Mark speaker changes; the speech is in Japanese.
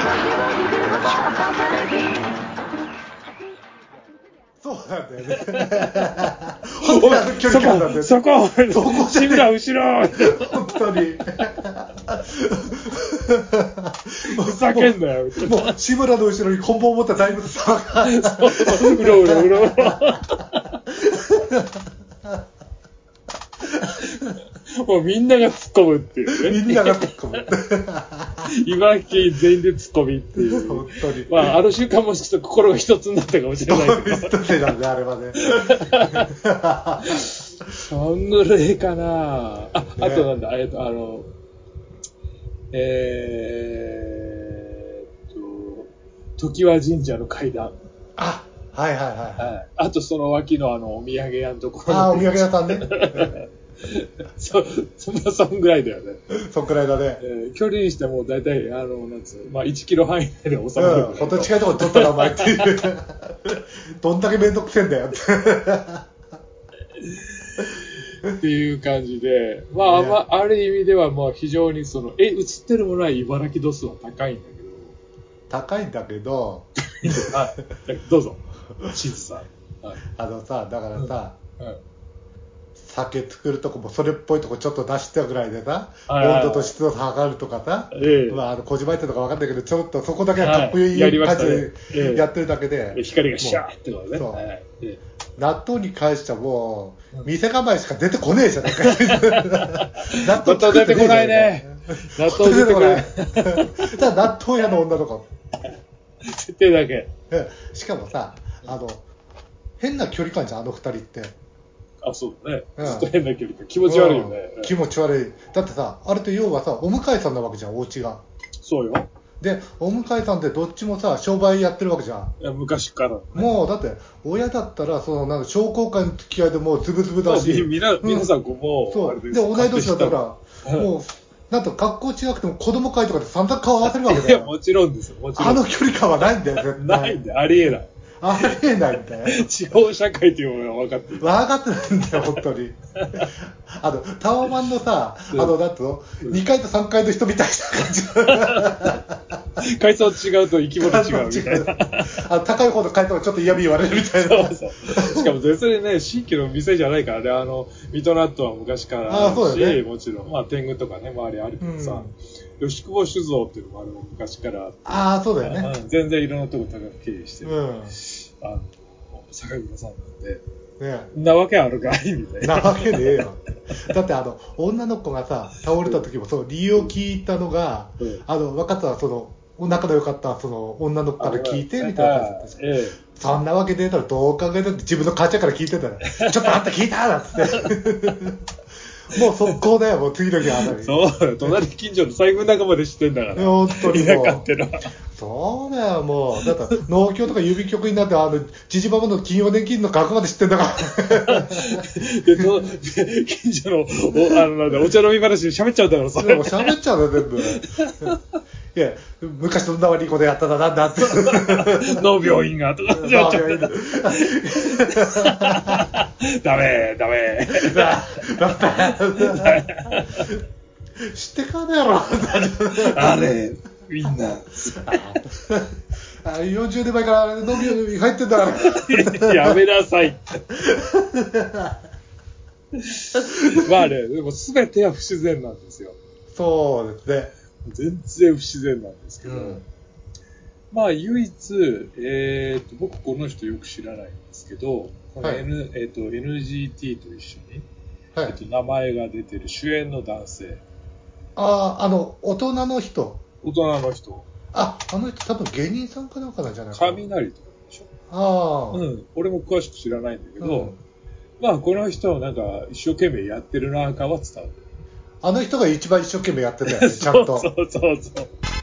Speaker 1: そうなんだよね。本当にあの距離感なんだよね。
Speaker 2: そこ志村後ろ
Speaker 1: 本当に。
Speaker 2: ふざけんなよ。
Speaker 1: もう志村の後ろに棍棒を持った大仏様が。
Speaker 2: うろうろうろうろ。もうみんなが突っ込むっていうね。
Speaker 1: みんなが突っ込む。
Speaker 2: 茨城県全員で突っ込みっていう。
Speaker 1: 本当に。
Speaker 2: まあ、ある瞬間もちょっと心が一つになったかもしれないけど。
Speaker 1: 一つなんで、あれはね。
Speaker 2: そんぐらいかな。あとなんだ、常盤神社の階段。
Speaker 1: あ、はいはいはい。
Speaker 2: あとその脇のお土産屋のところの。
Speaker 1: あ、お土産屋さんね。
Speaker 2: そんぐらいだよね。
Speaker 1: そんくらいだね。
Speaker 2: 距離にしてもだいたいなんつう、まあ1キロ範囲内で収まる。
Speaker 1: 本当に近いところ取ったらお前っていう。どんだけめんどくせえんだよって。
Speaker 2: っていう感じで、まあ、ね、ある意味ではまあ非常に映ってるものは茨城度数は高いんだけど。
Speaker 1: 高いんだけど。
Speaker 2: はい。どうぞ。しずさん。
Speaker 1: はい、さ、だからさ、酒作るとこもそれっぽいとこちょっと出したぐらいでさ、温度と湿度測るとかさ、まあ、小島行ってとか分かんないけど、ちょっとそこだけはかっこいい感じでやってるだけで。
Speaker 2: 光がシャーってことね。そう。
Speaker 1: 納豆に関してはもう、店構えしか出てこねえじゃないか。
Speaker 2: 納豆出てこないね。納豆出てこない。
Speaker 1: ただ納豆屋の女の子。
Speaker 2: 設定だけ。
Speaker 1: しかもさ、変な距離感じゃん、あの二人って。
Speaker 2: あ、そうだね。ずっと変な距離感。気持ち悪いよね。
Speaker 1: 気持ち悪い。だってさ、あれって要はさ、お向かいさんなわけじゃん、お家が。
Speaker 2: そうよ。
Speaker 1: で、お向かいさんってどっちもさ、商売やってるわけじゃん。
Speaker 2: いや、昔から、ね。
Speaker 1: もう、だって、親だったら、商工会の付き合いでもうズブズブだし。
Speaker 2: 皆さんもう、
Speaker 1: そう。で、同い年だったら、もう、なんと学校違くても子供会とかで散々顔合わせるわけだよ。
Speaker 2: いや、もちろんですよ。もちろん。
Speaker 1: あの距離感はないんだよ、絶対。
Speaker 2: ないんだよ。ありえない。
Speaker 1: ありえないんだよ。
Speaker 2: 地方社会というものが分かってる。
Speaker 1: 分かってないんだよ、本当に。タワマンのさ、なんと、2階と3階の人みたいな感じ。
Speaker 2: 階層違うと生き物違うみたいな。
Speaker 1: 高い方の階層がちょっと嫌味言われるみたいな。
Speaker 2: そうそう。しかも別にね、新規の店じゃないからね、水戸納豆は昔からあるし、ね、もちろん、まあ天狗とかね、周りあるけどさ、吉久保酒造っていうのも昔からあって。
Speaker 1: ああ、そうだよね。
Speaker 2: 全然いろんなとこ高く経営してる。酒蔵さんなんで。
Speaker 1: ね、
Speaker 2: なわけあるかいみたいな。
Speaker 1: なわけねえよ。だって女の子がさ、倒れた時も理由を聞いたのが、分かったら仲の良かった女の子から聞いてみたいな感じだったし、そんなわけでたらどう考えたって自分の母ちゃんから聞いてたら、ちょっとあんた聞いたなんつって。もう速攻だよ、もう次の日あたり。
Speaker 2: そうだよ、隣近所の財布の中まで知ってんだから。
Speaker 1: 本当にもう。そうだよ、もう。だって、農協とか郵便局になって、じじばばの金曜年金の額まで知ってんだから。
Speaker 2: で、近所の、お茶飲み話で喋っちゃうんだからさ。
Speaker 1: 喋っちゃうんだよ、全部。いや、昔どんな悪いことやったんだ、なんだって。
Speaker 2: 農病院が、とか。農病院だ。ダメ。
Speaker 1: 知ってかねえろ。
Speaker 2: あれ、みんな。
Speaker 1: 40年前から農業に入ってんだから。
Speaker 2: やめなさい。まあね、でも全ては不自然なんですよ。
Speaker 1: そうですね。
Speaker 2: 全然不自然なんですけど。まあ唯一、僕この人よく知らないんですけど、このNGT と一緒に、名前が出てる主演の男性。
Speaker 1: 大人の人。
Speaker 2: 大人の人。
Speaker 1: あの人多分芸人さんかなんかなんじゃないかな。
Speaker 2: 雷とかでしょ。俺も詳しく知らないんだけど、まあこの人はなんか一生懸命やってるな感は伝わる。
Speaker 1: あの人が一番一生懸命やってたよね、ちゃんと。
Speaker 2: そう。